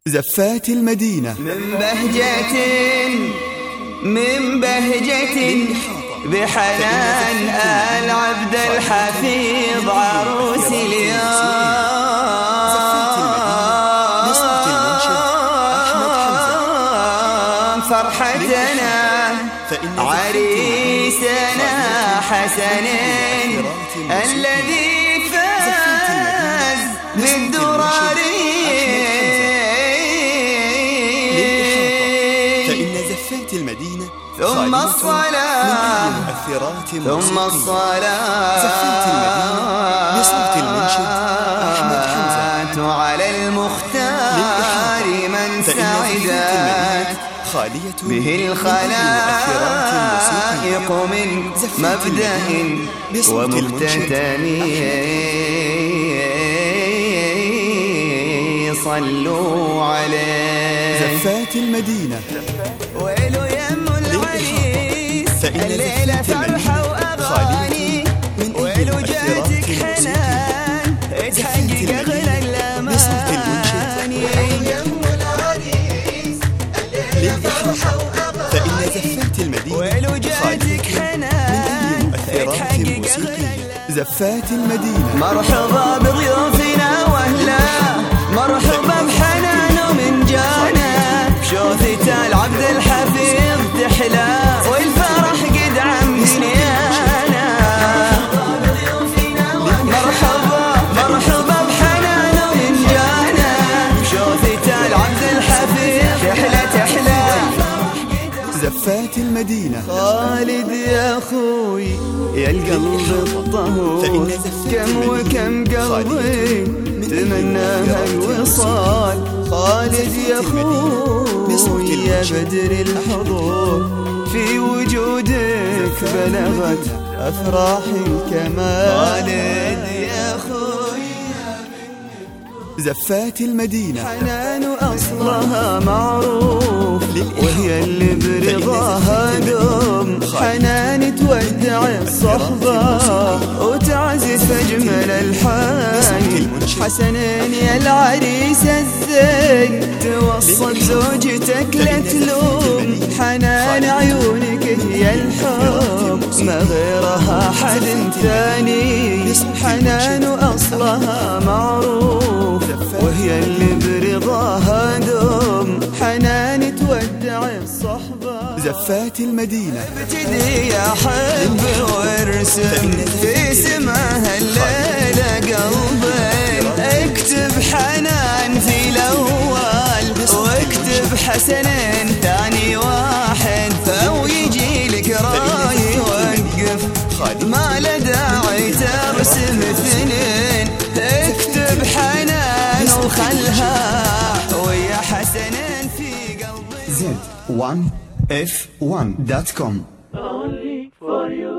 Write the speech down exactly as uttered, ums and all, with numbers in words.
زفات المدينة. من بهجة من بهجة بحنان آل عبد الحفيظ عروس اليوم فرحتنا عريسنا حسنين الذي فاز بالدرار المدينة. ثم الصلاة ثم الصلاة زفات المدينة بصوت المنشد أحمد حمزة على المختار من سعدت به الخلائق من مبدأ ومختتم صلوا عليه. زفات المدينة. ويلو يم العريس الليلة فرحة وأغاني ويلو جاتك حنان تحقق أغلى الأماني. ويلو يم العريس الليلة فرحة وأغاني زفات المدينة. ويلو جاتك حنان تحقق أغلى. زفات المدينة. مرحبا بضيوفنا وأهلا مرحبا بحنان ومن جانا شوفة العبد الحفيظ تحلى والفرح قد عم دنيانا. مرحبا مرحبا بحنان ومن جانا شوفة العبد الحفيظ تحلى تحلى. زفات المدينة. خالد يا أخوي يا القلب الطهور كم وكم قلبي تمناها الوصال. خالد يا أخوي يا بدر الحضور في وجودك بلغت أفراح الكمال. خالد يا أخوي زفات المدينة. حنان أصلها معروف وهي اللي برضاها دوم. حنان تودع الصحبة وتعزف أجمل الحان. حسنين يا العريس الزين توصل زوجتك لا تلوم. حنان عيونك هي الحب ما غيرها حد ثاني. حنان أصلها معروف وهي اللي برضاها دوم. حنان تودع الصحبة. زفات المدينة. ابتدي يا حب وارسم في سماها الليلة قلبين. اكتب حنان في الأول واكتب حسنين ثاني واحد أو يجي لك راي وقف ما له داعي ترسم اثنين. اكتب حنان وخلها ويا حسنين في قلبي. زد وان اف وان دوت كوم. Only for you.